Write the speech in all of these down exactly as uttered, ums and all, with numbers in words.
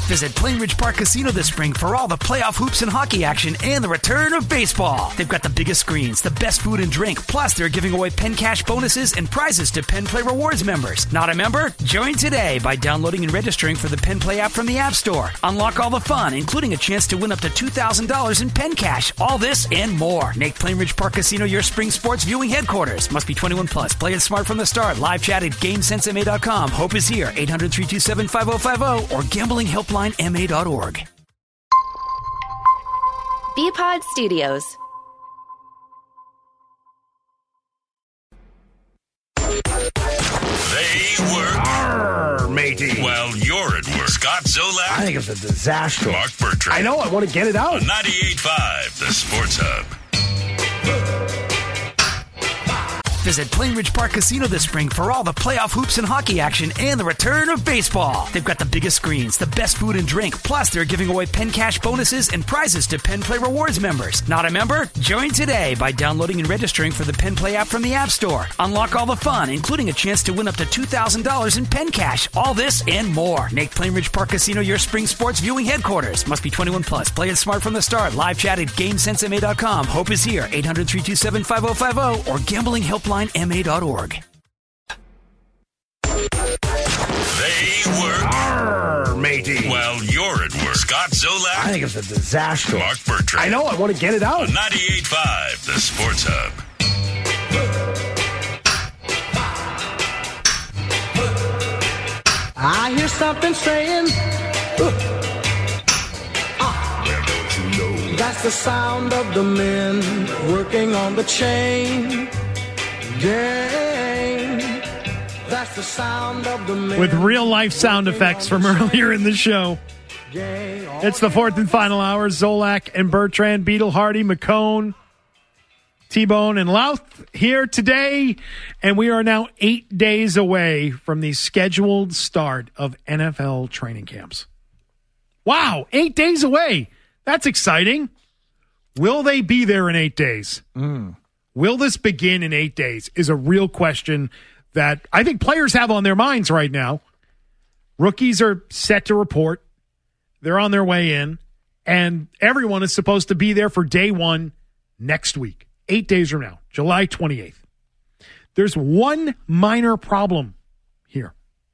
Visit Plainridge Park Casino this spring for all the playoff hoops and hockey action and the return of baseball. They've got the biggest screens, the best food and drink, plus they're giving away Penn Cash bonuses and prizes to Penn Play Rewards members. Not a member? Join today by downloading and registering for the Penn Play app from the App Store. Unlock all the fun, including a chance to win up to two thousand dollars in Penn Cash. All this and more. Make Plainridge Park Casino your spring sports viewing headquarters. Must be twenty-one plus. Play it smart from the start. Live chat at game sense m a dot com. Hope is here. eight hundred, three two seven, five oh five oh or gambling helpline m a dot org. B-Pod Studios. They work. Arr, matey. Well, you're at work. Scott Zolak. I think it's a disaster. Mark Bertrand. I know. I want to get it out. On ninety-eight point five, the Sports Hub. Visit Plainridge Park Casino this spring for all the playoff hoops and hockey action and the return of baseball. They've got the biggest screens, the best food and drink, plus they're giving away Penn Cash bonuses and prizes to Penn Play Rewards members. Not a member? Join today by downloading and registering for the Penn Play app from the App Store. Unlock all the fun, including a chance to win up to two thousand dollars in Penn Cash. All this and more. Make Plainridge Park Casino your spring sports viewing headquarters. Must be twenty-one plus. Play it smart from the start. Live chat at game sense m a dot com. Hope is here. eight hundred, three two seven, five oh five oh or gambling helpline m a dot org. They work. Arr, matey. Well, you're at work. Scott Zolak. I think it's a disaster. Mark Bertrand. I know. I want to get it out. On ninety-eight point five, the Sports Hub. I hear something saying, uh, ah. Well, don't you know? That's the sound of the men working on the chain gang. That's the sound of the men. With real life sound effects from earlier in the show. It's the fourth and final hour. Zolak and Bertrand, Beetle, Hardy, McCone, T-Bone, and Louth here today. And we are now eight days away from the scheduled start of N F L training camps. Wow, eight days away. That's exciting. Will they be there in eight days? Mm. Will this begin in eight days is a real question that I think players have on their minds right now. Rookies are set to report. They're on their way in. And everyone is supposed to be there for day one next week, eight days from now, July twenty-eighth. There's one minor problem here.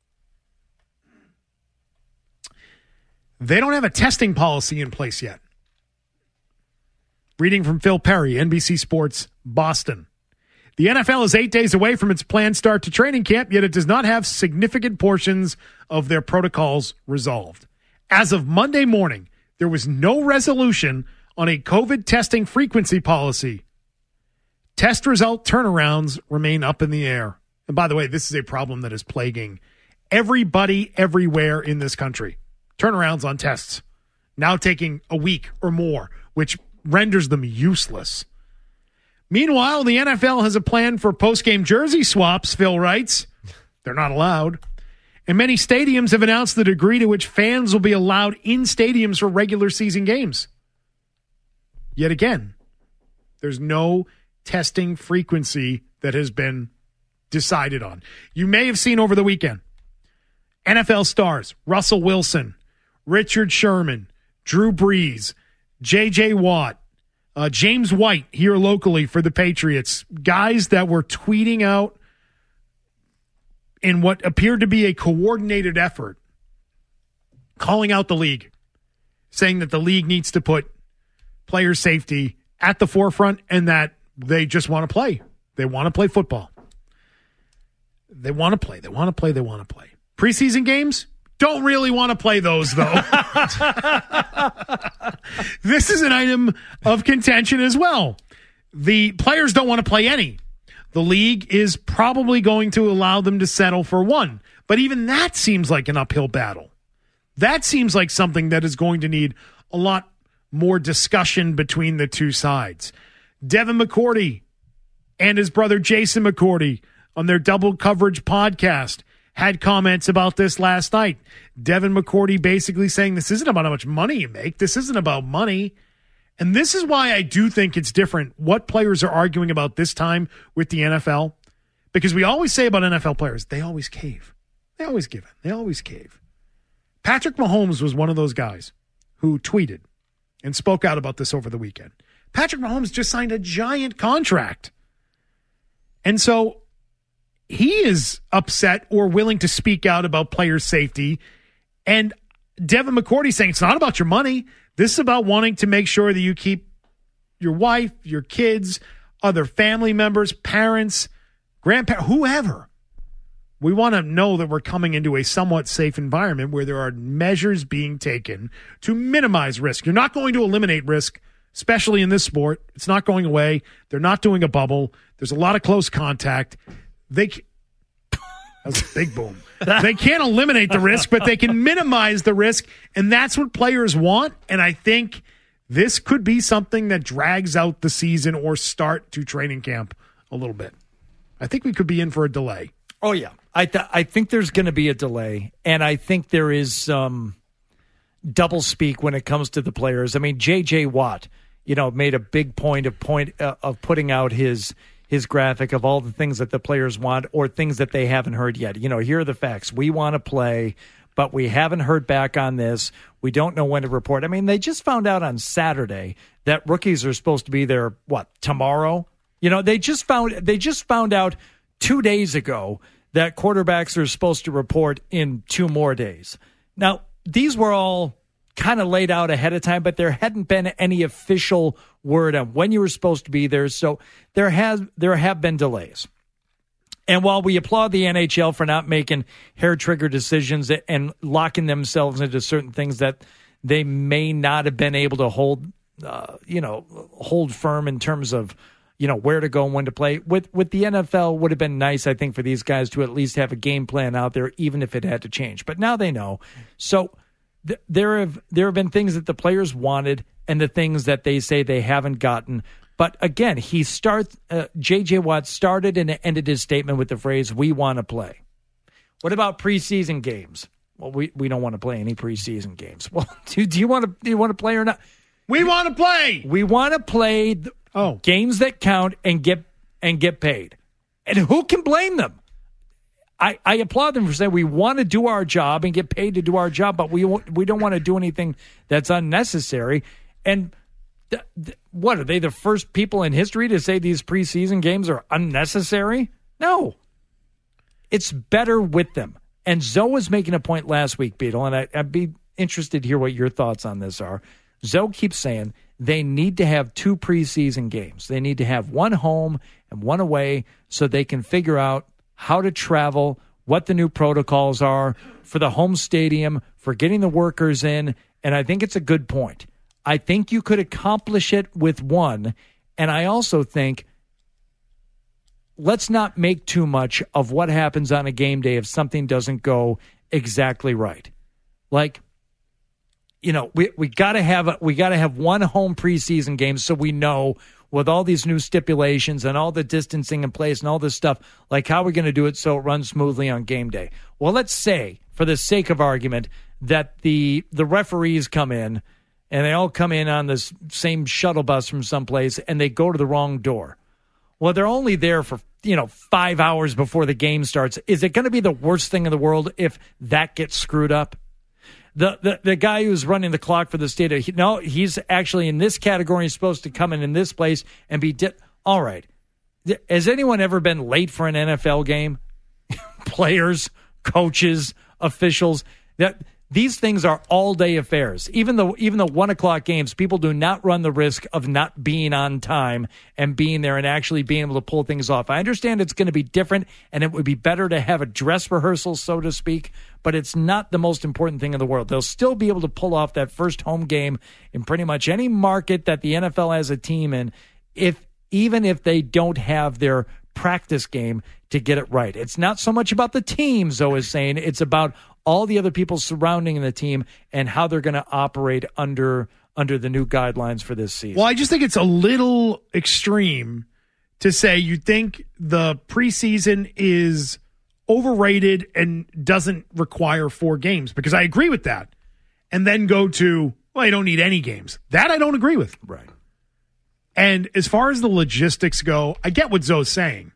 They don't have a testing policy in place yet. Reading from Phil Perry, N B C Sports, Boston. The N F L is eight days away from its planned start to training camp, yet it does not have significant portions of their protocols resolved. As of Monday morning, there was no resolution on a COVID testing frequency policy. Test result turnarounds remain up in the air. And by the way, this is a problem that is plaguing everybody everywhere in this country. Turnarounds on tests now taking a week or more, which renders them useless. Meanwhile, the N F L has a plan for post-game jersey swaps, Phil writes. They're not allowed. And many stadiums have announced the degree to which fans will be allowed in stadiums for regular season games. Yet again, there's no testing frequency that has been decided on. You may have seen over the weekend, N F L stars, Russell Wilson, Richard Sherman, Drew Brees, J J Watt, uh, James White here locally for the Patriots, guys that were tweeting out in what appeared to be a coordinated effort, calling out the league, saying that the league needs to put player safety at the forefront and that they just want to play. They want to play football. They want to play. They want to play. They want to play. Preseason games? Don't really want to play those, though. This is an item of contention as well. The players don't want to play any. The league is probably going to allow them to settle for one. But even that seems like an uphill battle. That seems like something that is going to need a lot more discussion between the two sides. Devin McCourty and his brother Jason McCourty on their Double Coverage podcast had comments about this last night. Devin McCourty basically saying this isn't about how much money you make. This isn't about money. And this is why I do think it's different what players are arguing about this time with the N F L. Because we always say about N F L players, they always cave. They always give in. They always cave. Patrick Mahomes was one of those guys who tweeted and spoke out about this over the weekend. Patrick Mahomes just signed a giant contract. And so he is upset or willing to speak out about player safety. And Devin McCourty saying it's not about your money. This is about wanting to make sure that you keep your wife, your kids, other family members, parents, grandparents, whoever. We want to know that we're coming into a somewhat safe environment where there are measures being taken to minimize risk. You're not going to eliminate risk, especially in this sport. It's not going away. They're not doing a bubble. There's a lot of close contact. They that was a big boom. They can't eliminate the risk, but they can minimize the risk, and that's what players want. And I think this could be something that drags out the season or start to training camp a little bit. I think we could be in for a delay. Oh, yeah. I th- I think there's going to be a delay, and I think there is some double speak when it comes to the players. I mean, J J. Watt, you know, made a big point of point uh, of putting out his his graphic of all the things that the players want or things that they haven't heard yet. You know, here are the facts. We want to play, but we haven't heard back on this. We don't know when to report. I mean, they just found out on Saturday that rookies are supposed to be there, what, tomorrow? You know, they just found they just found out two days ago that quarterbacks are supposed to report in two more days. Now, these were all kind of laid out ahead of time, but there hadn't been any official word on when you were supposed to be there. So there has there have been delays. And while we applaud the N H L for not making hair-trigger decisions and locking themselves into certain things that they may not have been able to hold, uh, you know, hold firm in terms of, you know, where to go and when to play. With with the N F L, would have been nice, I think, for these guys to at least have a game plan out there, even if it had to change. But now they know. So th- there have there have been things that the players wanted and the things that they say they haven't gotten. But again, he starts. Uh, J J. Watt started and ended his statement with the phrase, "We want to play." What about preseason games? Well, we, we don't want to play any preseason games. Well, do, do you want to do you want to play or not? We want to play. We want to play. The, Oh, games that count and get and get paid. And who can blame them? I, I applaud them for saying we want to do our job and get paid to do our job, but we we don't want to do anything that's unnecessary. And th- th- what, are they the first people in history to say these preseason games are unnecessary? No. It's better with them. And Zoe was making a point last week, Beetle, and I, I'd be interested to hear what your thoughts on this are. Zoe keeps saying they need to have two preseason games. They need to have one home and one away so they can figure out how to travel, what the new protocols are for the home stadium, for getting the workers in. And I think it's a good point. I think you could accomplish it with one. And I also think let's not make too much of what happens on a game day if something doesn't go exactly right. Like, you know, we we gotta have a, we gotta have one home preseason game so we know with all these new stipulations and all the distancing in place and all this stuff, like how we're going to do it so it runs smoothly on game day. Well, let's say, for the sake of argument, that the the referees come in and they all come in on this same shuttle bus from someplace and they go to the wrong door. Well, they're only there for, you know, five hours before the game starts. Is it going to be the worst thing in the world if that gets screwed up? The, the the guy who's running the clock for the state of, he, no, he's actually in this category. He's supposed to come in in this place and be di- all right. Has anyone ever been late for an N F L game? Players, coaches, officials. That these things are all day affairs. Even though even the one o'clock games, people do not run the risk of not being on time and being there and actually being able to pull things off. I understand it's going to be different and it would be better to have a dress rehearsal, so to speak, but it's not the most important thing in the world. They'll still be able to pull off that first home game in pretty much any market that the N F L has a team in, if even if they don't have their practice game to get it right. It's not so much about the team, Zoe is saying. It's about all the other people surrounding the team and how they're going to operate under under the new guidelines for this season. Well, I just think it's a little extreme to say you think the preseason is overrated and doesn't require four games, because I agree with that. And then go to, well, you don't need any games. That I don't agree with. Right. And as far as the logistics go, I get what Zoe's saying.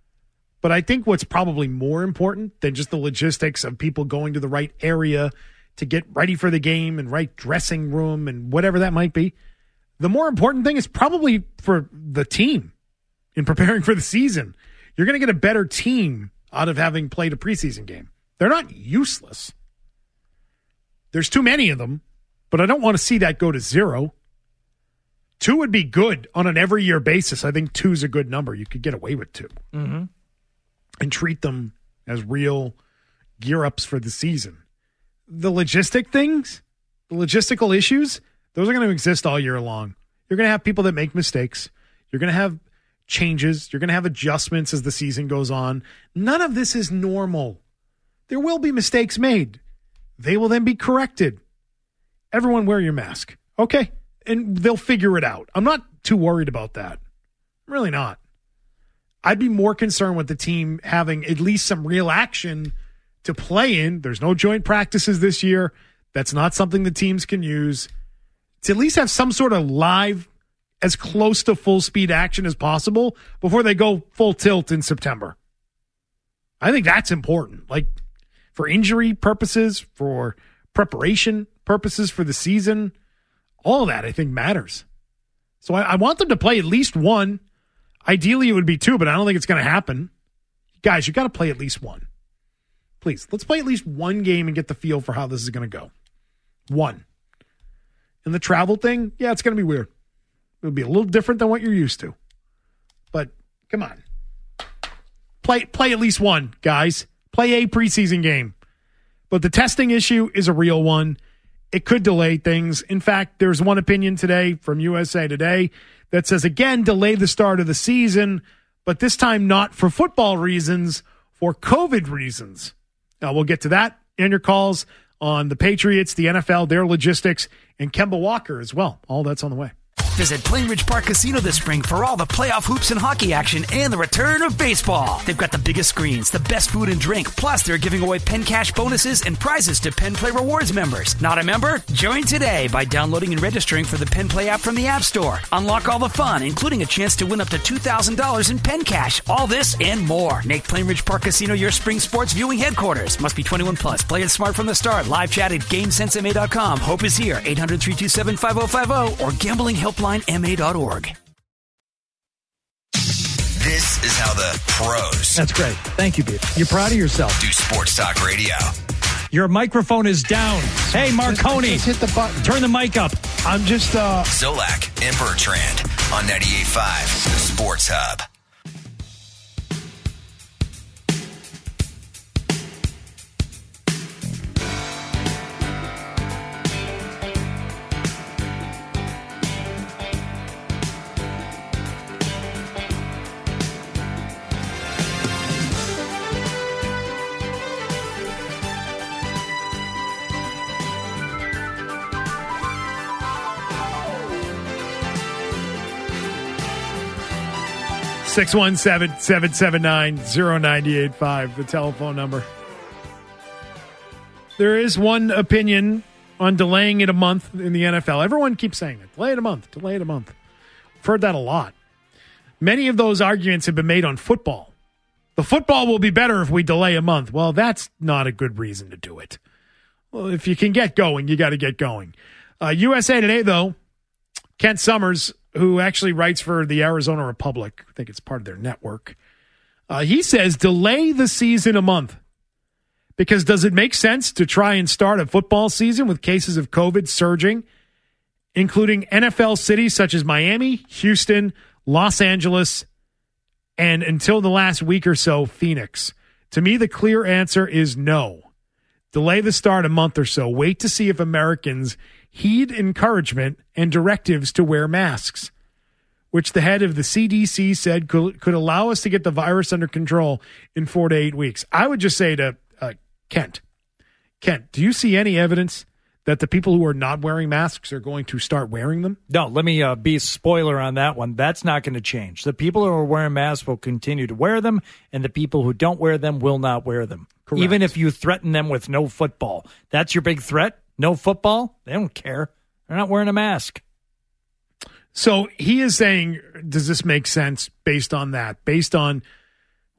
But I think what's probably more important than just the logistics of people going to the right area to get ready for the game and right dressing room and whatever that might be. The more important thing is probably for the team in preparing for the season. You're going to get a better team out of having played a preseason game. They're not useless. There's too many of them, but I don't want to see that go to zero. Two would be good on an every year basis. I think two's a good number. You could get away with two. Mm-hmm. And treat them as real gear ups for the season. The logistic things, the logistical issues, those are going to exist all year long. You're going to have people that make mistakes. You're going to have changes. You're going to have adjustments as the season goes on. None of this is normal. There will be mistakes made. They will then be corrected. Everyone wear your mask. Okay. And they'll figure it out. I'm not too worried about that. I'm really not. I'd be more concerned with the team having at least some real action to play in. There's no joint practices this year. That's not something the teams can use. To at least have some sort of live, as close to full speed action as possible before they go full tilt in September. I think that's important. Like for injury purposes, for preparation purposes for the season, all of that I think matters. So I, I want them to play at least one. Ideally it would be two, but I don't think it's going to happen. Guys, you got to play at least one. Please, let's play at least one game and get the feel for how this is going to go. One. And the travel thing, yeah, it's going to be weird. It'll be a little different than what you're used to. But come on. Play play at least one, guys. Play a preseason game. But the testing issue is a real one. It could delay things. In fact, there's one opinion today from U S A Today that says, again, delay the start of the season, but this time not for football reasons, for COVID reasons. Now, we'll get to that and your calls on the Patriots, the N F L, their logistics, and Kemba Walker as well. All that's on the way. Visit Plainridge Park Casino this spring for all the playoff hoops and hockey action and the return of baseball. They've got the biggest screens, the best food and drink, plus they're giving away Penn Cash bonuses and prizes to Penn Play Rewards members. Not a member? Join today by downloading and registering for the Penn Play app from the App Store. Unlock all the fun, including a chance to win up to two thousand dollars in Penn Cash. All this and more. Make Plainridge Park Casino your spring sports viewing headquarters. Must be twenty-one plus. Play it smart from the start. Live chat at game sense m a dot com. Hope is here. eight hundred, three two seven, five oh five oh or gambling helpline m a dot org. This is how the pros That's great. Thank you, Beef. You're proud of yourself. do sports talk radio. Your microphone is down. Hey, Marconi. Just hit the button. Turn the mic up. I'm just, uh... Zolak and Bertrand on ninety-eight point five, the Sports Hub. six one seven, seven seven nine, zero nine eight five, the telephone number. There is one opinion on delaying it a month in the N F L. Everyone keeps saying it. Delay it a month. Delay it a month. I've heard that a lot. Many of those arguments have been made on football. The football will be better if we delay a month. Well, that's not a good reason to do it. Well, if you can get going, you got to get going. Uh, U S A Today, though, Kent Summers, who actually writes for the Arizona Republic, I think it's part of their network, uh, he says delay the season a month. Because does it make sense to try and start a football season with cases of COVID surging, including N F L cities such as Miami, Houston, Los Angeles, and until the last week or so, Phoenix? To me, the clear answer is no. Delay the start a month or so. Wait to see if Americans heed encouragement and directives to wear masks, which the head of the C D C said could, could allow us to get the virus under control in four to eight weeks. I would just say to uh, Kent, Kent, do you see any evidence that the people who are not wearing masks are going to start wearing them? No, let me uh, be a spoiler on that one. That's not going to change. The people who are wearing masks will continue to wear them, and the people who don't wear them will not wear them. Correct. Even if you threaten them with no football. That's your big threat? No football? They don't care. They're not wearing a mask. So he is saying, does this make sense based on that? Based on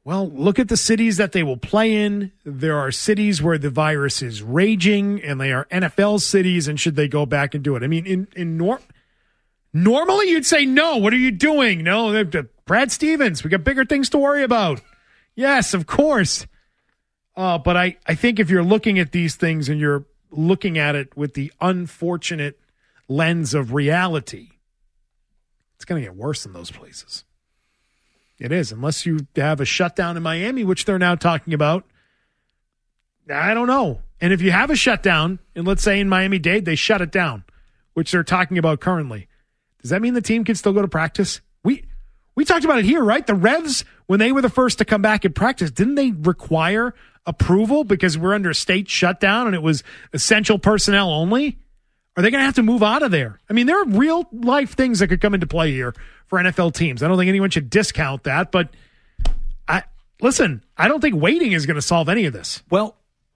Well, look at the cities that they will play in. There are cities where the virus is raging, and they are N F L cities, and should they go back and do it? I mean, in, in nor- normally you'd say, no, what are you doing? No, Brad Stevens, we got bigger things to worry about. Yes, of course. Uh, but I, I think if you're looking at these things and you're looking at it with the unfortunate lens of reality, it's going to get worse in those places. It is, unless you have a shutdown in Miami, which they're now talking about. I don't know. And if you have a shutdown, and let's say in Miami-Dade they shut it down, which they're talking about currently, does that mean the team can still go to practice? We we talked about it here, right? The Revs, when they were the first to come back in practice, didn't they require approval because we're under a state shutdown and it was essential personnel only? Are they going to have to move out of there? I mean, there are real life things that could come into play here for N F L teams. I don't think anyone should discount that, but I listen, I don't think waiting is going to solve any of this. Well,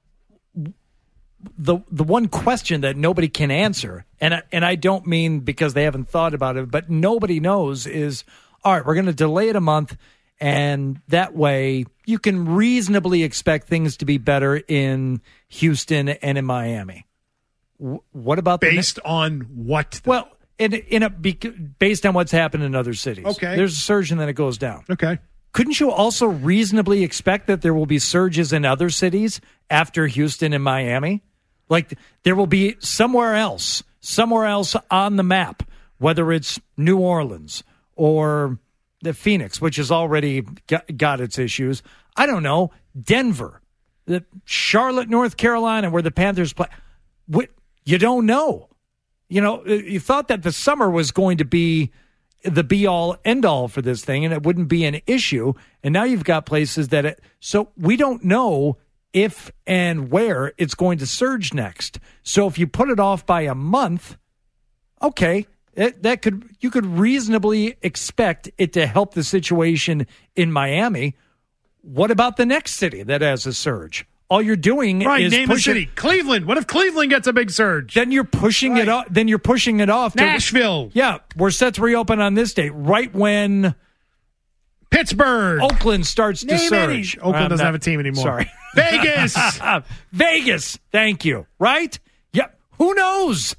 the the one question that nobody can answer, and I, and I don't mean because they haven't thought about it, but nobody knows is, all right, we're going to delay it a month, and that way you can reasonably expect things to be better in Houston and in Miami. What about based the, on what? Though? Well, in in a based on what's happened in other cities. Okay, there's a surge and then it goes down. Okay, couldn't you also reasonably expect that there will be surges in other cities after Houston and Miami? Like there will be somewhere else, somewhere else on the map, whether it's New Orleans or the Phoenix, which has already got, got its issues. I don't know, Denver, the Charlotte, North Carolina, where the Panthers play. What? You don't know. You know, you thought that the summer was going to be the be-all, end-all for this thing, and it wouldn't be an issue. And now you've got places that it, so we don't know if and where it's going to surge next. So if you put it off by a month, okay, it, that could you could reasonably expect it to help the situation in Miami. What about the next city that has a surge? All you're doing right, is name pushing, a city. Cleveland. What if Cleveland gets a big surge? Then you're pushing right. it off. Then you're pushing it off. To, Nashville. Yeah, we're set to reopen on this date, right when Pittsburgh, Oakland starts to name surge. Any. Oakland I'm doesn't not, have a team anymore. Sorry, Vegas. Vegas. Thank you. Right? Yep. Who knows?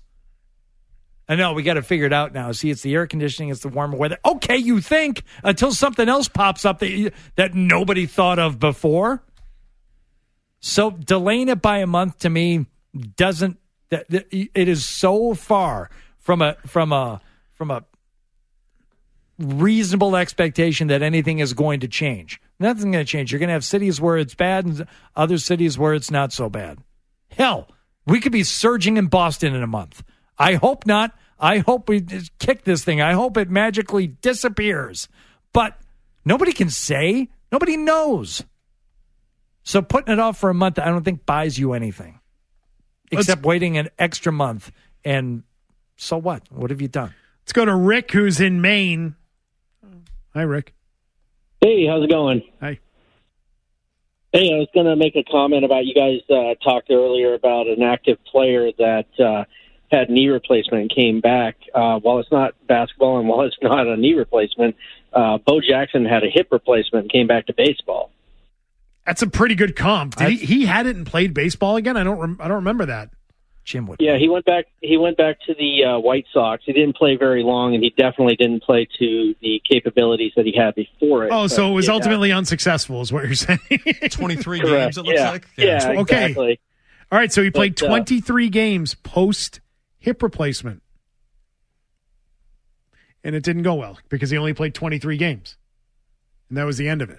I know we got to figure it out now. See, it's the air conditioning, it's the warmer weather. Okay, you think until something else pops up that that nobody thought of before. So delaying it by a month to me doesn't. It is so far from a from a from a reasonable expectation that anything is going to change. Nothing's going to change. You're going to have cities where it's bad and other cities where it's not so bad. Hell, we could be surging in Boston in a month. I hope not. I hope we kick this thing. I hope it magically disappears. But nobody can say. Nobody knows. So putting it off for a month, I don't think buys you anything. Except Let's, waiting an extra month. And so what? What have you done? Let's go to Rick, who's in Maine. Hi, Rick. Hey, how's it going? Hi. Hey, I was going to make a comment about you guys uh, talked earlier about an active player that uh, had knee replacement and came back. Uh, while it's not basketball and while it's not a knee replacement, uh, Bo Jackson had a hip replacement and came back to baseball. That's a pretty good comp. Did he, he hadn't played baseball again? I don't. Rem, I don't remember that. Jim would. Yeah, he went back. He went back to the uh, White Sox. He didn't play very long, and he definitely didn't play to the capabilities that he had before it. Oh, so it was yeah. ultimately unsuccessful, is what you're saying? twenty-three Correct. games. It looks yeah. like. Yeah, yeah okay. exactly. All right, so he played but, uh, twenty-three games post hip replacement, and it didn't go well because he only played twenty-three games, and that was the end of it.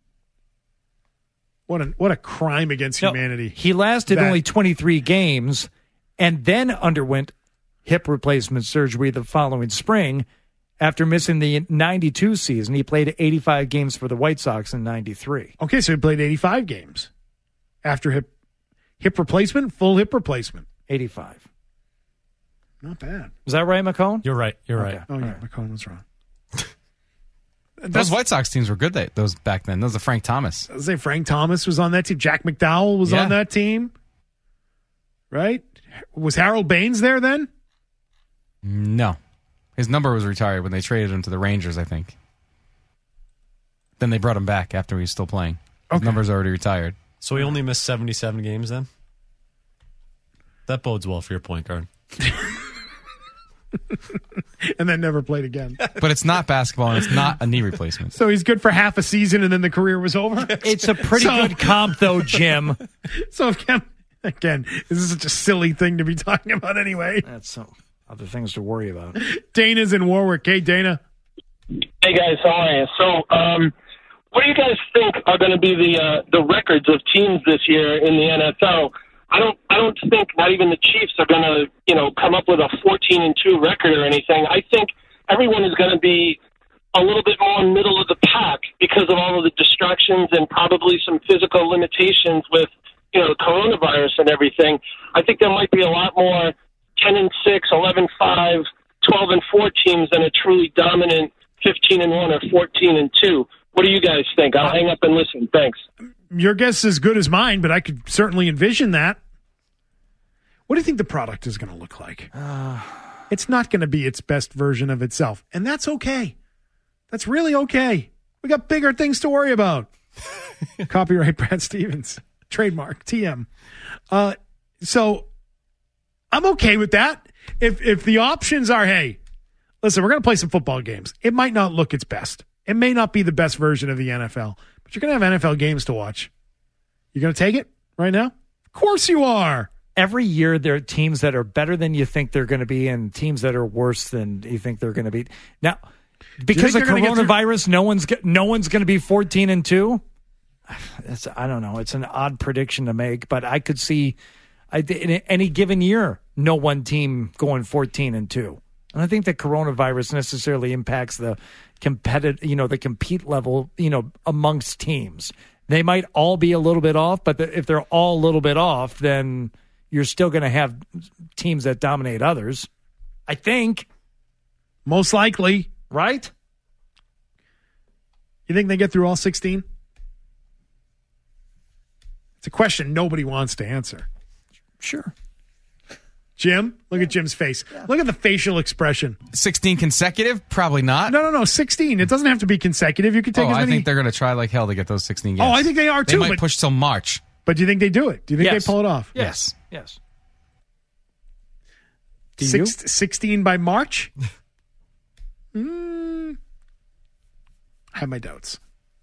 What a what a crime against no, humanity. He lasted that. only twenty-three games and then underwent hip replacement surgery the following spring after missing the ninety-two season. He played eighty-five games for the White Sox in ninety-three. Okay, so he played eighty-five games after hip hip replacement, full hip replacement. eighty-five. Not bad. Is that right, McCone? You're right. You're okay. right. Oh, yeah, right. McCone was wrong. Those White Sox teams were good. They, those back then. Those are Frank Thomas. I was say Frank Thomas was on that team. Jack McDowell was yeah. on that team. Right? Was Harold Baines there then? No. His number was retired when they traded him to the Rangers, I think. Then they brought him back after he was still playing. His Okay. number's already retired. So he only missed seventy-seven games then? That bodes well for your point guard. And then never played again. But it's not basketball, and it's not a knee replacement. So he's good for half a season, and then the career was over? It's a pretty So- good comp, though, Jim. So, again, again, this is such a silly thing to be talking about anyway. That's some other things to worry about. Dana's in Warwick. Hey, Dana. Hey guys, how are you? So, um, what do you guys think are going to be the uh, the records of teams this year in the N F L? I don't, I don't think not even the Chiefs are going to, you know, come up with a fourteen and two record or anything. I think everyone is going to be a little bit more middle of the pack because of all of the distractions and probably some physical limitations with, you know, coronavirus and everything. I think there might be a lot more ten and six, eleven five, twelve and four teams than a truly dominant fifteen and one or fourteen and two. What do you guys think? I'll hang up and listen. Thanks. Your guess is as good as mine, but I could certainly envision that. What do you think the product is going to look like? Uh, it's not going to be its best version of itself, and that's okay. That's really okay. We got bigger things to worry about. Copyright Brad Stevens. Trademark T M. Uh, so I'm okay with that. If if the options are, hey, listen, we're going to play some football games. It might not look its best. It may not be the best version of the N F L, but you're going to have N F L games to watch. You going to take it right now? Of course you are. Every year there are teams that are better than you think they're going to be and teams that are worse than you think they're going to be. Now, because of coronavirus, no one's no one's going to be fourteen and two. That's, I don't know. It's an odd prediction to make, but I could see I, in any given year, no one team going fourteen and two. And I think that coronavirus necessarily impacts the competitive, you know, the compete level, you know, amongst teams. They might all be a little bit off, but the, if they're all a little bit off, then you're still going to have teams that dominate others. I think. Most likely. Right? You think they get through all sixteen? It's a question nobody wants to answer. Sure. Jim, look at Jim's face. Yeah. Look at the facial expression. sixteen consecutive? Probably not. No, no, no. sixteen. It doesn't have to be consecutive. You can take oh, as many. I think they're going to try like hell to get those sixteen games. Oh, I think they are too. They might but, push till March. But do you think they do it? Do you think yes. they pull it off? Yes. Yes. Do Six, you? sixteen by March? mm, I have my doubts.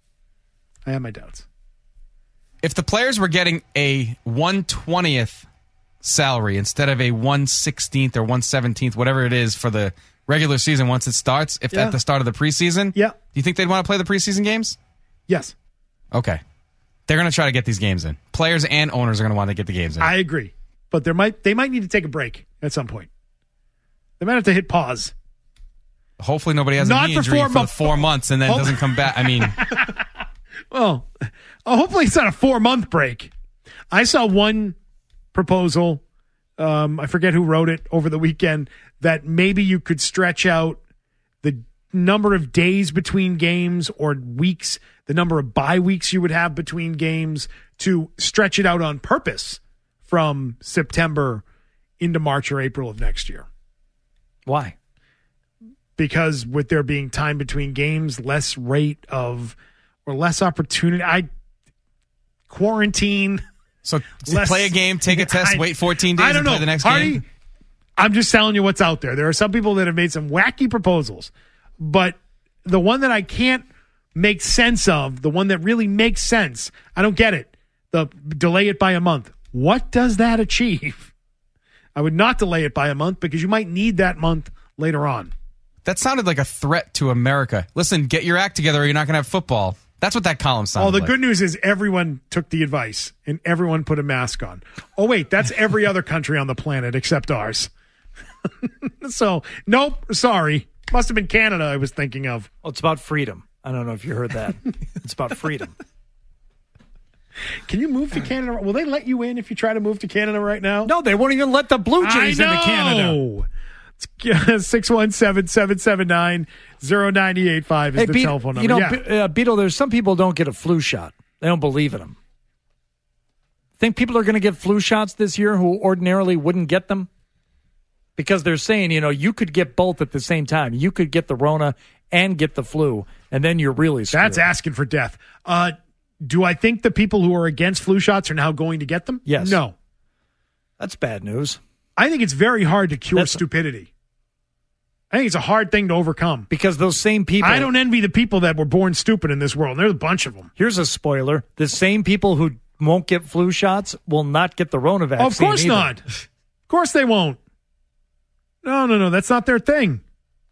I have my doubts. If the players were getting a one twentieth salary instead of a one sixteenth or one seventeenth, whatever it is for the regular season once it starts, if Yeah. at the start of the preseason, yeah. do you think they'd want to play the preseason games? Yes. Okay. They're going to try to get these games in. Players and owners are going to want to get the games in. I agree. But there might they might need to take a break at some point. They might have to hit pause. Hopefully nobody has Not a knee for injury four for, mo- the four months and then Hope- doesn't come back. I mean, Well, oh, hopefully it's not a four-month break. I saw one proposal, um, I forget who wrote it over the weekend, that maybe you could stretch out the number of days between games or weeks, the number of bye weeks you would have between games to stretch it out on purpose from September into March or April of next year. Why? Because with there being time between games, less rate of or less opportunity. I quarantine. So less, play a game, take a test, I, wait fourteen days I don't and know. play the next Hardy, game. I'm just telling you what's out there. There are some people that have made some wacky proposals, but the one that I can't make sense of, the one that really makes sense, I don't get it. The delay it by a month. What does that achieve? I would not delay it by a month because you might need that month later on. That sounded like a threat to America. Listen, get your act together or you're not going to have football. That's what that column sounded Oh, the like. good news is everyone took the advice and everyone put a mask on. Oh, wait, that's every other country on the planet except ours. So, nope, sorry. Must have been Canada I was thinking of. Well, it's about freedom. I don't know if you heard that. It's about freedom. Can you move to Canada? Will they let you in if you try to move to Canada right now? No, they won't even let the Blue Jays I know. into Canada. six one seven, seven seven nine, zero nine eight five is Hey, the Be- telephone number. You know, yeah. Be- uh, Beetle, there's some people don't get a flu shot. They don't believe in them. Think people are going to get flu shots this year who ordinarily wouldn't get them? Because they're saying, you know, you could get both at the same time. You could get the Rona and get the flu, and then you're really screwed. That's asking for death. Uh, do I think the people who are against flu shots are now going to get them? Yes. No. That's bad news. I think it's very hard to cure That's, stupidity. I think it's a hard thing to overcome. Because those same people... I don't envy the people that were born stupid in this world. There's a bunch of them. Here's a spoiler. The same people who won't get flu shots will not get the Rona vaccine. Oh, of course either. not. Of course they won't. No, no, no. That's not their thing.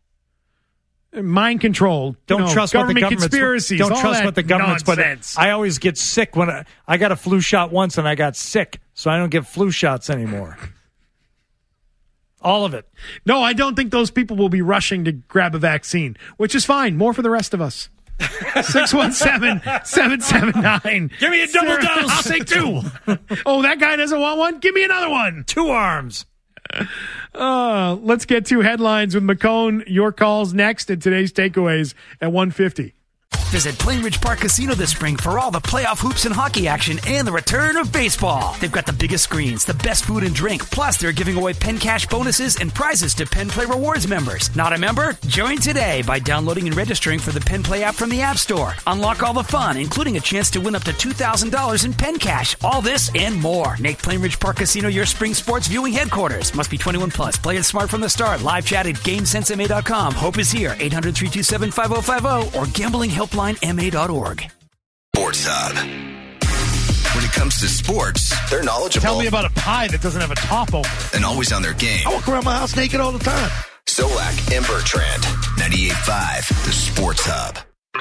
Mind control. Don't you know, trust government what the government's... conspiracies. Don't all trust that what the government's... nonsense. But I always get sick when I, I got a flu shot once and I got sick, so I don't get flu shots anymore. All of it. No, I don't think those people will be rushing to grab a vaccine, which is fine. More for the rest of us. six one seven, seven seven nine. Give me a double dose. I'll take two. Oh, that guy doesn't want one? Give me another one. Two arms. Uh, let's get to headlines with McCone. Your calls next and today's takeaways at one fifty. Visit Plainridge Park Casino this spring for all the playoff hoops and hockey action and the return of baseball. They've got the biggest screens, the best food and drink, plus they're giving away Penn Cash bonuses and prizes to Penn Play Rewards members. Not a member? Join today by downloading and registering for the Penn Play app from the App Store. Unlock all the fun, including a chance to win up to two thousand dollars in Penn Cash. All this and more. Make Plainridge Park Casino your spring sports viewing headquarters. Must be twenty-one plus. Play it smart from the start. Live chat at GameSense M A dot com. Hope is here. eight hundred, three two seven, five oh five oh or gambling helpline M A dot org. Sports Hub. When it comes to sports, they're knowledgeable. Tell me about a pie that doesn't have a top over it. And always on their game. I walk around my house naked all the time. Solak and Bertrand. ninety-eight point five, the Sports Hub.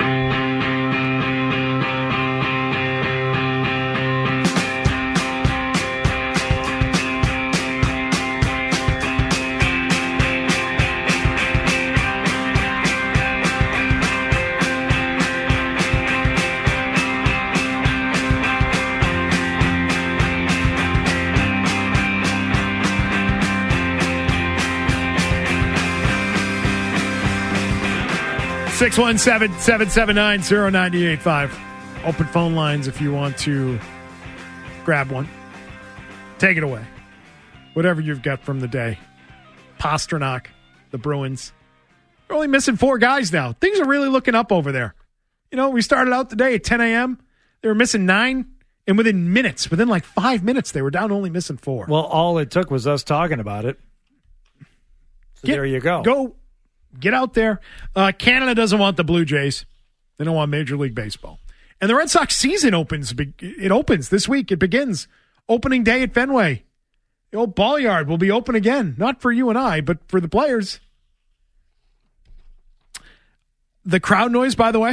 six one seven, seven seven nine, zero nine eight five. Open phone lines if you want to grab one. Take it away. Whatever you've got from the day. Pasternak, the Bruins. They're only missing four guys now. Things are really looking up over there. You know, we started out the day at ten a.m. They were missing nine. And within minutes, within like five minutes, they were down only missing four. Well, all it took was us talking about it. So Get, there you go. Go. Get out there. Uh, Canada doesn't want the Blue Jays. They don't want Major League Baseball. And the Red Sox season opens. It opens this week. It begins. Opening day at Fenway. The old ball yard will be open again. Not for you and I, but for the players. The crowd noise, by the way,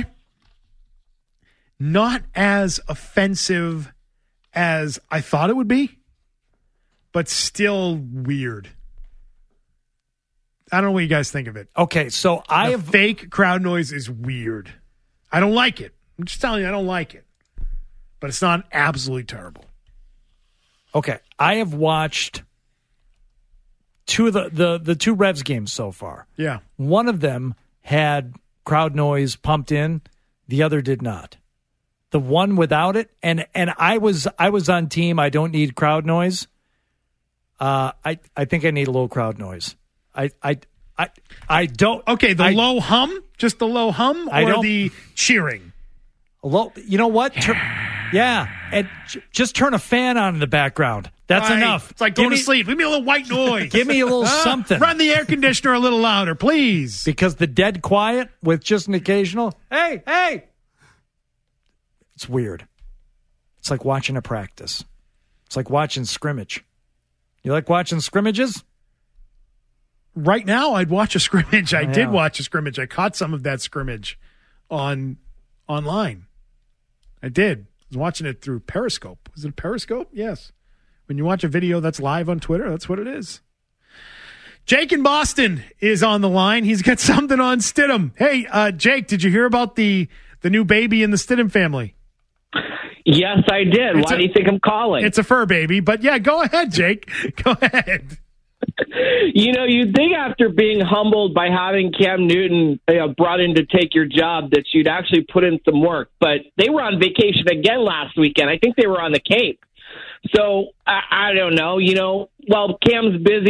not as offensive as I thought it would be, but still weird. I don't know what you guys think of it. Okay, so I the have fake crowd noise is weird. I don't like it. I'm just telling you, I don't like it. But it's not absolutely terrible. Okay, I have watched two of the, the, the two Revs games so far. Yeah. One of them had crowd noise pumped in, the other did not. The one without it, and and I was I was on team I don't need crowd noise. Uh I, I think I need a little crowd noise. I I I I don't. Okay, the I, low hum, just the low hum, I or don't, the cheering. A low, you know what? Tur- yeah, and j- just turn a fan on in the background. That's right. enough. It's like Give going me, to sleep. Give me a little white noise. Give me a little uh, something. Run the air conditioner a little louder, please. Because the dead quiet with just an occasional, hey, hey, it's weird. It's like watching a practice. It's like watching scrimmage. You like watching scrimmages? Right now, I'd watch a scrimmage. I Yeah. did watch a scrimmage. I caught some of that scrimmage on online. I did. I was watching it through Periscope. Was it a Periscope? Yes. When you watch a video that's live on Twitter, that's what it is. Jake in Boston is on the line. He's got something on Stidham. Hey, uh, Jake, did you hear about the, the new baby in the Stidham family? Yes, I did. It's Why a- do you think I'm calling? It's a fur baby, but yeah, go ahead, Jake. Go ahead. You know, you'd think after being humbled by having Cam Newton you know, brought in to take your job that you'd actually put in some work. But they were on vacation again last weekend. I think they were on the Cape. So I, I don't know. You know, while Cam's busy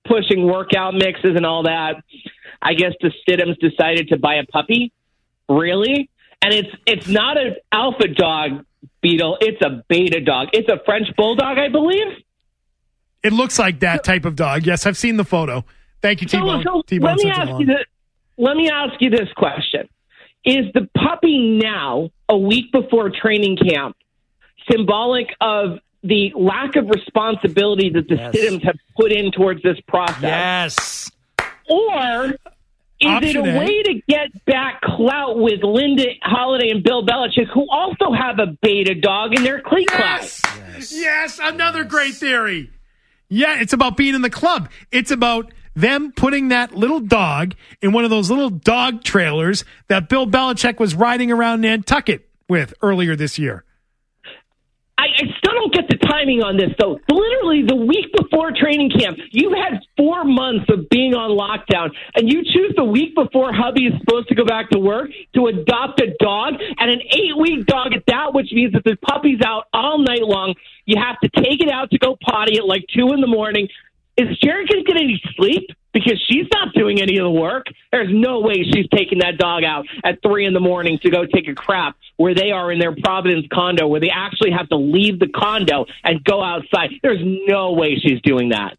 pushing workout mixes and all that. I guess the Stidhams decided to buy a puppy. Really? And it's it's not an alpha dog, Beetle. It's a beta dog. It's a French bulldog, I believe. It looks like that type of dog. Yes, I've seen the photo. Thank you, T-Bone. So, so T-Bone let me ask you this. Let me ask you this question: is the puppy now, a week before training camp, symbolic of the lack of responsibility that the yes. Stidhams have put in towards this process? Yes. Or is Option it a, a way to get back clout with Linda Holiday and Bill Belichick, who also have a beta dog in their clique yes. class? Yes. Yes, another yes. great theory. Yeah, it's about being in the club. It's about them putting that little dog in one of those little dog trailers that Bill Belichick was riding around Nantucket with earlier this year. I, I still don't get the timing on this, though. Literally, the week before training camp, you've had four months of being on lockdown, and you choose the week before hubby is supposed to go back to work to adopt a dog, and an eight-week dog at that, which means that the puppy's out all night long. You have to take it out to go potty at like two in the morning. Is Jerry going to get any sleep? Because she's not doing any of the work. There's no way she's taking that dog out at three in the morning to go take a crap where they are in their Providence condo, where they actually have to leave the condo and go outside. There's no way she's doing that.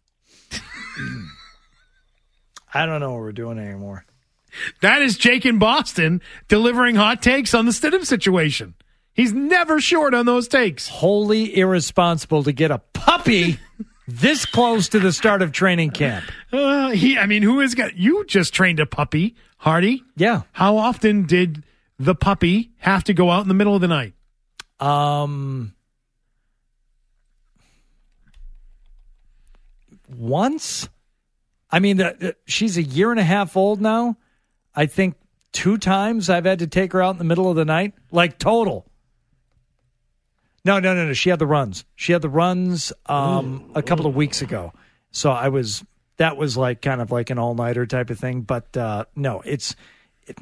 I don't know what we're doing anymore. That is Jake in Boston delivering hot takes on the Stidham situation. He's never short on those takes. Wholly irresponsible to get a puppy this close to the start of training camp. Uh, he, I mean, who has got you? Just trained a puppy, Hardy. Yeah. How often did the puppy have to go out in the middle of the night? Um, once. I mean, the, the, she's a year and a half old now. I think two times I've had to take her out in the middle of the night, like total. No, no, no, no. She had the runs. She had the runs um, a couple of weeks ago. So I was, that was like kind of like an all-nighter type of thing. But uh, no, it's. It,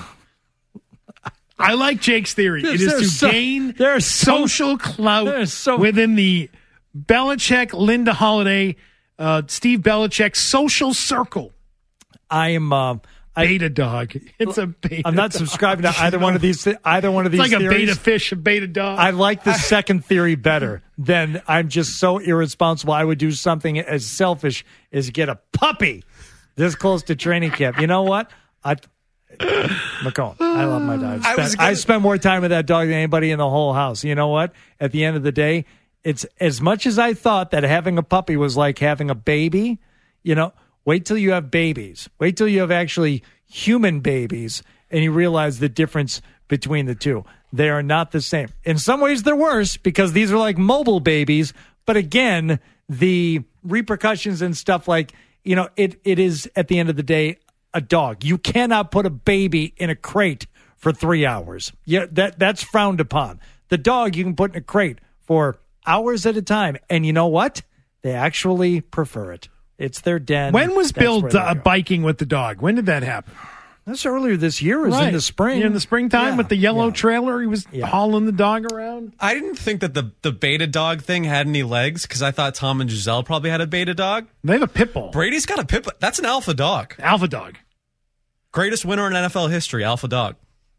I like Jake's theory. It is to so, gain there's social so, clout so, within the Belichick, Linda Holiday, uh, Steve Belichick social circle. I am. Uh, Beta dog. It's a beta I'm not dog. subscribing to either one of these. Either one of these. It's like theories. a beta fish, a beta dog. I like the second theory better. Than I'm just so irresponsible. I would do something as selfish as get a puppy this close to training camp. You know what? I, McCone, I love my dog. I, spent, gonna... I spend more time with that dog than anybody in the whole house. You know what? At the end of the day, it's as much as I thought that having a puppy was like having a baby. You know. Wait till you have babies. Wait till you have actually human babies, and you realize the difference between the two. They are not the same. In some ways, they're worse because these are like mobile babies. But again, the repercussions and stuff like, you know, it it is, at the end of the day, a dog. You cannot put a baby in a crate for three hours. Yeah, that that's frowned upon. The dog you can put in a crate for hours at a time. And you know what? They actually prefer it. It's their den. When was That's Bill uh, biking with the dog? When did that happen? That's earlier this year. It was right. in the spring. Yeah, in the springtime yeah. with the yellow yeah. trailer. He was yeah. hauling the dog around. I didn't think that the, the beta dog thing had any legs because I thought Tom and Giselle probably had a beta dog. They have a pit bull. Brady's got a pit bull. That's an alpha dog. Alpha dog. Greatest winner in N F L history, alpha dog.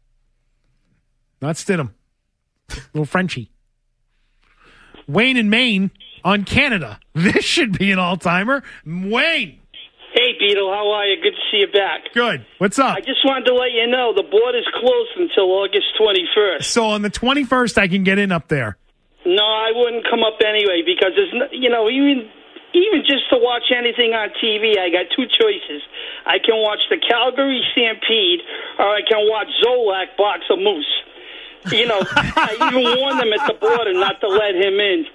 Not Stidham. Little Frenchie. Wayne in Maine on Canada. This should be an all-timer. Wayne. Hey, Beetle, how are you? Good to see you back. Good. What's up? I just wanted to let you know the border's closed until August twenty-first. So on the twenty-first, I can get in up there. No, I wouldn't come up anyway because there's, no, you know, even even just to watch anything on T V, I got two choices. I can watch the Calgary Stampede, or I can watch Zolak box a moose. You know, I even warned them at the border not to let him in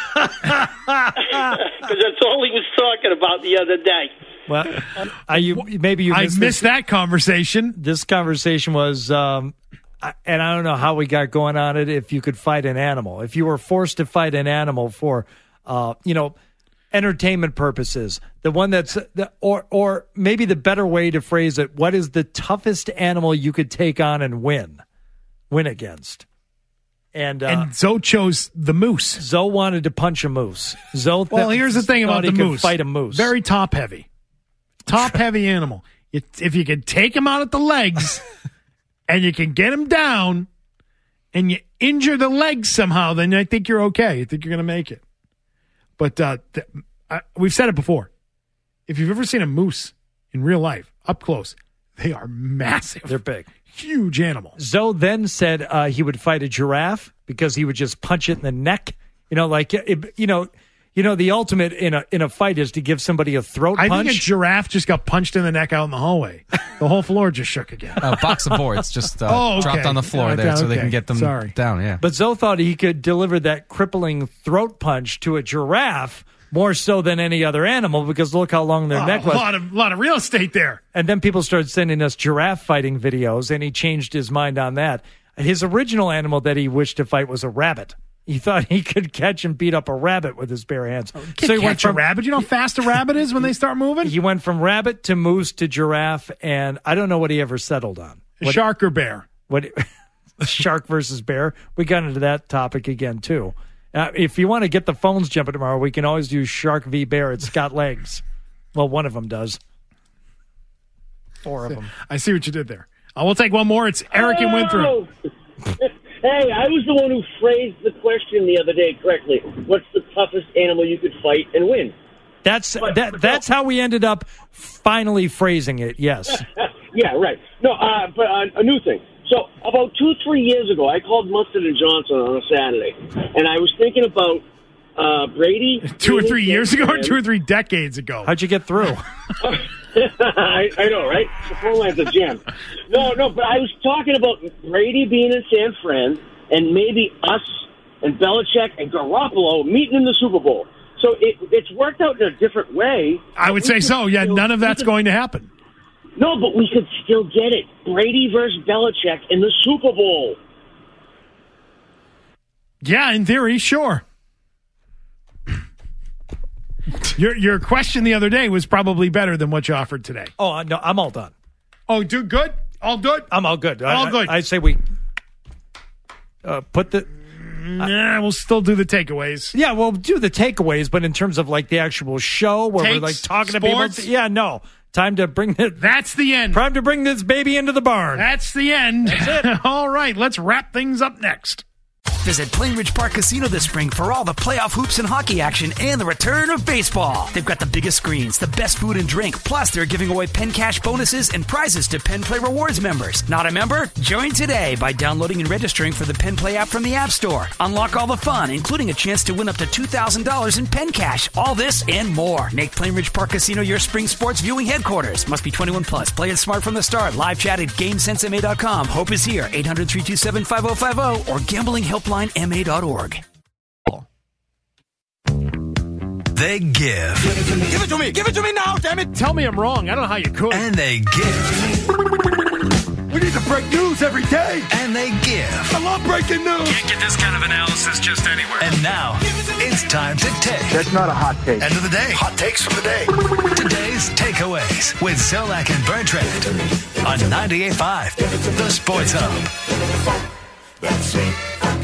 because that's all he was talking about the other day. Well, I, you, maybe you I missed, missed this. that conversation. This conversation was, um, and I don't know how we got going on it. If you could fight an animal, if you were forced to fight an animal for, uh, you know, entertainment purposes, the one that's, the, or or maybe the better way to phrase it, what is the toughest animal you could take on and win, win against? And, uh, and Zoe chose the moose. Zoe wanted to punch a moose. Zoe th- well, here's the thing about he the could moose. Fight a moose. Very top heavy. Top heavy animal. You, if you can take him out at the legs and you can get him down and you injure the legs somehow, then I think you're okay. I think you're going to make it. But uh, th- I, we've said it before. If you've ever seen a moose in real life, up close, they are massive. They're big. Huge animal. Zoe then said uh, he would fight a giraffe because he would just punch it in the neck. You know, like, it, you know, you know, the ultimate in a in a fight is to give somebody a throat I punch. think a giraffe just got punched in the neck out in the hallway. The whole floor just shook again. A box of boards just uh, oh, okay. dropped on the floor okay, there so okay. they can get them Sorry. down. Yeah. But Zoe thought he could deliver that crippling throat punch to a giraffe more so than any other animal because look how long their Oh, neck was. A lot of, lot of real estate there. And then people started sending us giraffe fighting videos, and he changed his mind on that. His original animal that he wished to fight was a rabbit. He thought he could catch and beat up a rabbit with his bare hands. Oh, so he catch went from, a rabbit? You know how fast a rabbit is when they start moving? He went from rabbit to moose to giraffe, and I don't know what he ever settled on. What, shark or bear? What shark versus bear? We got into that topic again, too. Uh, if you want to get the phones jumping tomorrow, we can always do Shark v. Bear at Scott Legs. Well, one of them does. Four of them. I see what you did there. Uh, we'll take one more. It's Eric and Winthrop. Oh. Hey, I was the one who phrased the question the other day correctly. What's the toughest animal you could fight and win? That's that. That's how we ended up finally phrasing it. Yes. Yeah, right. No, uh, but uh, a new thing. So about two, three years ago, I called Mustard and Johnson on a Saturday, and I was thinking about uh, Brady. Two or three years ago, or two or three decades ago. How'd you get through? I, I know, right? The phone line's a jam. No, no, but I was talking about Brady being in San Fran, and maybe us and Belichick and Garoppolo meeting in the Super Bowl. So it, it's worked out in a different way. I would say so. Yeah, still, none of that's could, going to happen. No, but we could still get it. Brady versus Belichick in the Super Bowl. Yeah, in theory, sure. Your your question the other day was probably better than what you offered today. Oh, no, I'm all done. Oh, do good? All good? I'm all good. All I, good. I, I say we uh, put the... Nah, we'll still do the takeaways. Yeah, we'll do the takeaways, but in terms of like the actual show where Takes, we're like talking sports. to people... Yeah, no. Time to bring the... That's the end. Time to bring this baby into the barn. That's the end. That's it. All right, let's wrap things up next. Visit Plainridge Park Casino this spring for all the playoff hoops and hockey action and the return of baseball. They've got the biggest screens, the best food and drink, plus they're giving away Penn Cash bonuses and prizes to Penn Play Rewards members. Not a member? Join today by downloading and registering for the Penn Play app from the App Store. Unlock all the fun, including a chance to win up to two thousand dollars in Penn Cash. All this and more. Make Plainridge Park Casino your spring sports viewing headquarters. Must be twenty-one plus. Play it smart from the start. Live chat at GameSense M A dot com. Hope is here. eight hundred, three two seven, five oh five oh or gambling helpline M A dot org. They give. Give it to me. Give it to me. Give it to me now, damn it. Tell me I'm wrong. I don't know how you could. And they give. We need to break news every day. And they give. I love breaking news. Can't get this kind of analysis just anywhere. And now, it's time to take. That's not a hot take. End of the day. Hot takes from the day. Today's takeaways with Zolak and Bertrand on ninety-eight point five, The Sports Hub. That's me.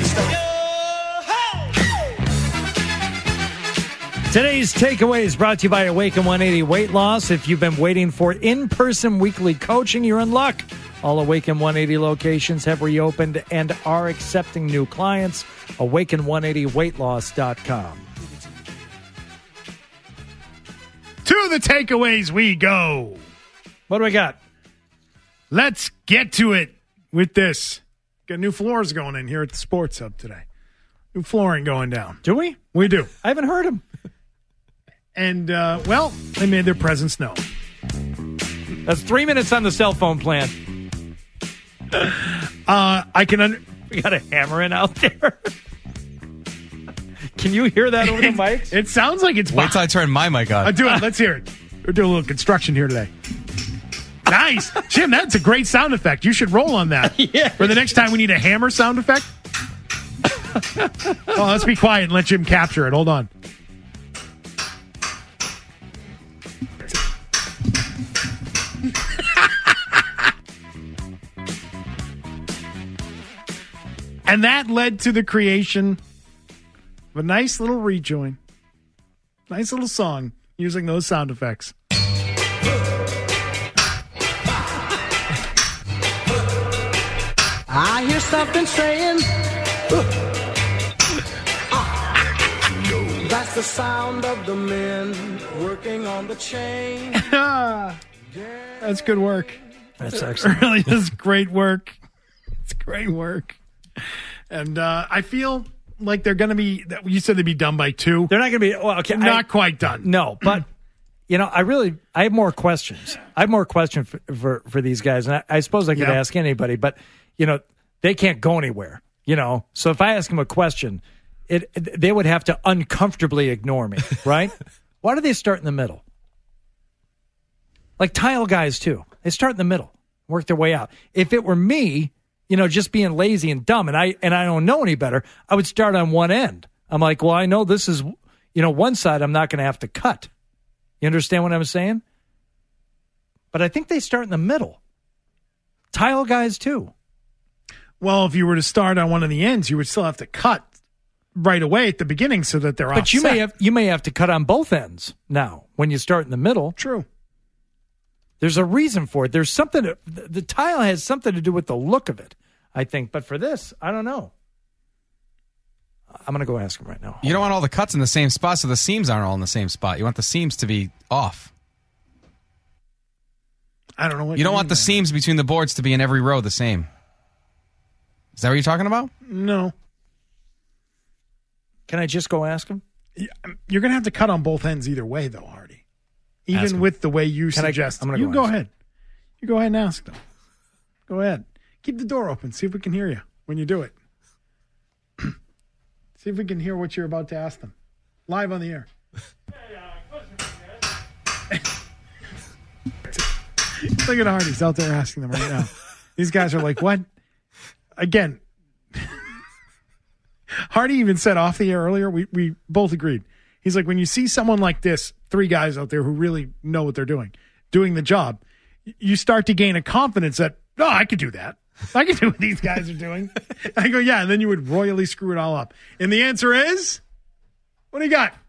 Today's takeaway is brought to you by Awaken one eighty Weight Loss. If you've been waiting for in-person weekly coaching, you're in luck. All Awaken one eighty locations have reopened and are accepting new clients. awaken one eighty weight loss dot com. To the takeaways we go. What do we got? Let's get to it with this. Got new floors going in here at the Sports Hub today. New flooring going down. Do we? We do. I haven't heard them. And, uh, well, they made their presence known. That's three minutes on the cell phone plan. Uh, I can under- We got a hammer in out there. Can you hear that over the mics? It sounds like it's... Wait till I turn my mic on. Uh, do it. Let's hear it. We're doing a little construction here today. Nice. Jim, that's a great sound effect. You should roll on that. Yeah. For the next time we need a hammer sound effect. Oh, let's be quiet and let Jim capture it. Hold on. And that led to the creation of a nice little rejoin. Nice little song using those sound effects. I hear something saying, that's the sound of the men working on the chain. That's good work. That's excellent. It really is great work. It's great work. And uh, I feel like they're going to be, you said they'd be done by two. They're not going to be, well, okay. Not I, quite done. No, but, you know, I really, I have more questions. I have more questions for, for, for these guys. And I, I suppose I could Yeah. ask anybody, but, you know, they can't go anywhere, you know. So if I ask them a question, it, it they would have to uncomfortably ignore me, right? Why do they start in the middle? Like tile guys, too. They start in the middle, work their way out. If it were me, you know, just being lazy and dumb, and I and I don't know any better, I would start on one end. I'm like, well, I know this is, you know, one side I'm not going to have to cut. You understand what I'm saying? But I think they start in the middle. Tile guys, too. Well, if you were to start on one of the ends, you would still have to cut right away at the beginning so that they're But offset. you may have you may have to cut on both ends now when you start in the middle. True. There's a reason for it. There's something. To, the, the tile has something to do with the look of it, I think. But for this, I don't know. I'm going to go ask him right now. You don't want all the cuts in the same spot, so the seams aren't all in the same spot. You want the seams to be off. I don't know what you don't you want mean the by seams between the boards to be in every row the same. Is that what you're talking about? No. Can I just go ask him? You're going to have to cut on both ends either way, though, Hardy. Ask Even him. with the way you Can I- suggest. I'm gonna you go go ask ahead. You go ahead and ask them. Go ahead. Keep the door open. See if we can hear you when you do it. See if we can hear what you're about to ask them. Live on the air. Look at Hardy's out there asking them right now. These guys are like, what? Again, Hardy even said off the air earlier, we, we both agreed. He's like, when you see someone like this, three guys out there who really know what they're doing, doing the job, you start to gain a confidence that, oh, I could do that. I can do what these guys are doing. I go, yeah, and then you would royally screw it all up. And the answer is, what do you got?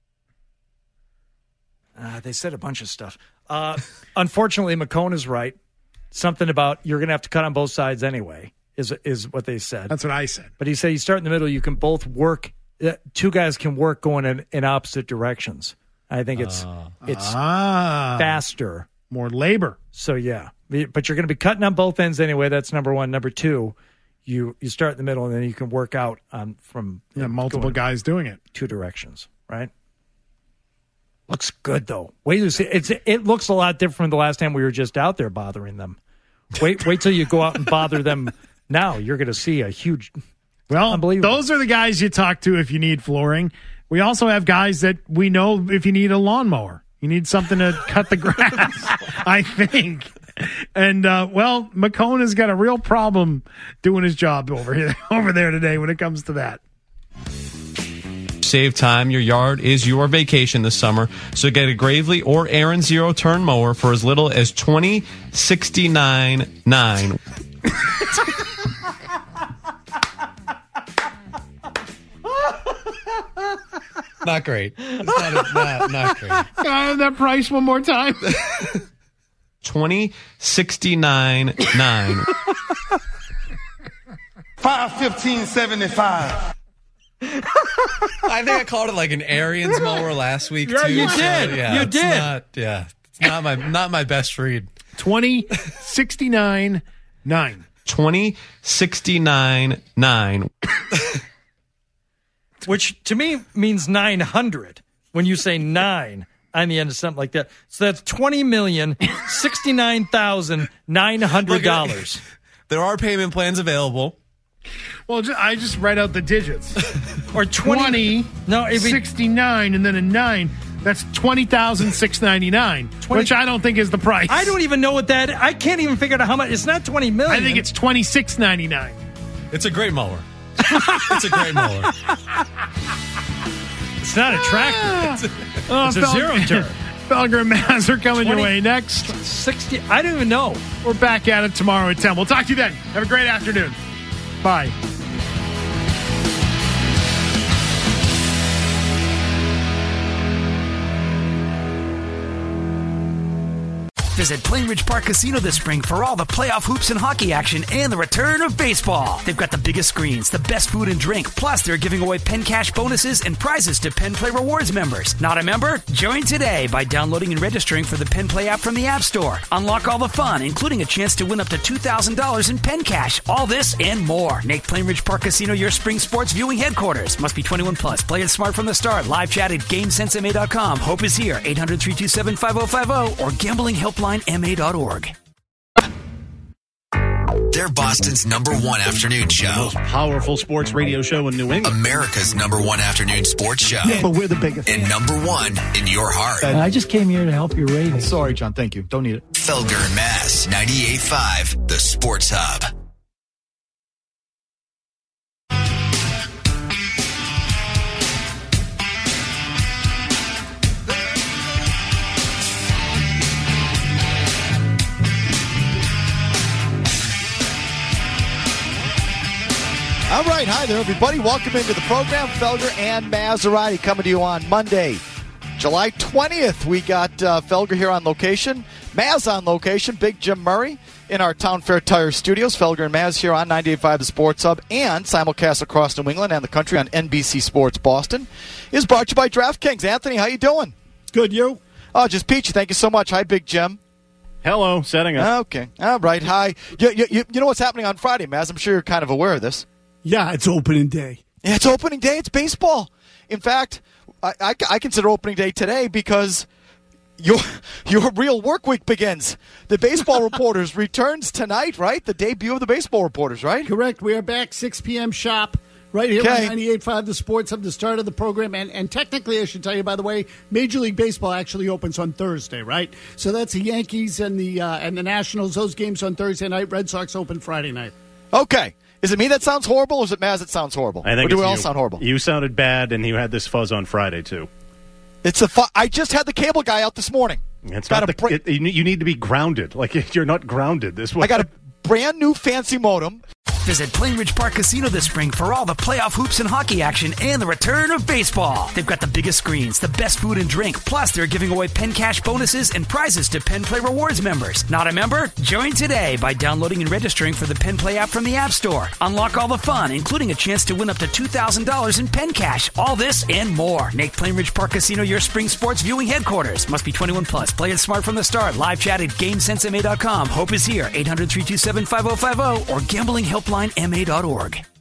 Uh, they said a bunch of stuff. Uh, unfortunately, McCone is right. Something about you're going to have to cut on both sides anyway is is what they said. That's what I said. But he said you start in the middle. You can both work. Uh, two guys can work going in, in opposite directions. I think it's Ah. it's Ah. faster, more labor. So yeah, but you're going to be cutting on both ends anyway. That's number one. Number two, you you start in the middle and then you can work out on from Yeah, multiple going guys doing it. two directions. Right. Looks good though. Wait to see. It's it looks a lot different from the last time we were just out there bothering them. Wait, wait till you go out and bother them. Now you're going to see a huge. Well, unbelievable. those are the guys you talk to if you need flooring. We also have guys that we know if you need a lawnmower, you need something to cut the grass. I think. And uh, well, McCone has got a real problem doing his job over here, over there today when it comes to that. Save time. Your yard is your vacation this summer. So get a Gravely or Aaron zero turn mower for as little as twenty sixty-nine nine. Not great. It's not, a, not, not great. Can I have that price one more time? Twenty sixty-nine nine. Five fifteen seventy five. I think I called it like an Arians mower last week Yeah, too. you so, did. yeah, You it's did. Not, yeah, it's not my not my best read. Twenty sixty-nine nine. Twenty sixty-nine nine. Which to me means nine hundred when you say nine on the end of something like that. So that's twenty million sixty-nine thousand nine hundred dollars. There are payment plans available. Well, ju- I just write out the digits. Or twenty. twenty, No, it'd be sixty-nine, and then a nine. That's twenty thousand six hundred ninety-nine dollars, which I don't think is the price. I don't even know what that. I can't even figure out how much. It's not twenty million. I think it's twenty-six ninety-nine. It's a great mower. It's a great mower. It's not a tractor. Oh, It's a Fel- zero turn. Felger and Maz are coming your twenty way next. sixty. I don't even know. We're back at it tomorrow at ten. We'll talk to you then. Have a great afternoon. Bye. Visit Plain Ridge Park Casino this spring for all the playoff hoops and hockey action and the return of baseball. They've got the biggest screens, the best food and drink, plus they're giving away Penn Cash bonuses and prizes to Penn Play Rewards members. Not a member? Join today by downloading and registering for the Penn Play app from the App Store. Unlock all the fun, including a chance to win up to two thousand dollars in Penn Cash. All this and more. Make Plain Ridge Park Casino your spring sports viewing headquarters. Must be twenty-one plus. Play it smart from the start. Live chat at game sense m a dot com. Hope is here. eight hundred, three two seven, five oh five oh or gambling helpline m a dot org. They're Boston's number one afternoon show. The most powerful sports radio show in New England. America's number one afternoon sports show. Yeah, but we're the biggest. And number one in your heart. And I just came here to help your ratings. Sorry, John. Thank you. Don't need it. Felger and Mass, ninety-eight point five, the Sports Hub. All right. Hi there, everybody. Welcome into the program. Felger and Maserati coming to you on Monday, July twentieth. We got uh, Felger here on location, Maz on location, Big Jim Murray in our Town Fair Tire studios. Felger and Maz here on ninety-eight point five The Sports Hub and simulcast across New England and the country on N B C Sports Boston is brought to you by DraftKings. Anthony, how you doing? Good, you? Oh, just peachy. Thank you so much. Hi, Big Jim. Hello. Setting up. Okay. All right. Hi. You, you, you, you know what's happening on Friday, Maz? I'm sure you're kind of aware of this. Yeah, it's opening day. Yeah, it's opening day. It's baseball. In fact, I, I, I consider opening day today because your your real work week begins. The Baseball Reporters returns tonight, right? The debut of the Baseball Reporters, right? Correct. We are back six p.m. sharp right here Okay. on ninety-eight point five The Sports Hub, the start of the program. And, and technically, I should tell you, by the way, Major League Baseball actually opens on Thursday, right? So that's the Yankees and the uh, and the Nationals. Those games on Thursday night. Red Sox open Friday night. Okay. Is it me that sounds horrible, or is it Maz that sounds horrible? I think or do it's we all you. sound horrible? You sounded bad, and you had this fuzz on Friday, too. It's a. Fu- I just had the cable guy out this morning. It's Got not a the, bra- it, you need- you need to be grounded. Like, you're not grounded this way. I got a brand new fancy modem. Visit Plain Ridge Park Casino this spring for all the playoff hoops and hockey action and the return of baseball. They've got the biggest screens, the best food and drink, plus they're giving away Penn Cash bonuses and prizes to Penn Play Rewards members. Not a member? Join today by downloading and registering for the Penn Play app from the App Store. Unlock all the fun, including a chance to win up to two thousand dollars in Penn Cash. All this and more. Make Plain Ridge Park Casino your spring sports viewing headquarters. Must be twenty-one plus. Play it smart from the start. Live chat at game sense m a dot com. Hope is here. eight hundred, three two seven, five oh five oh or gambling helpline m a dot org.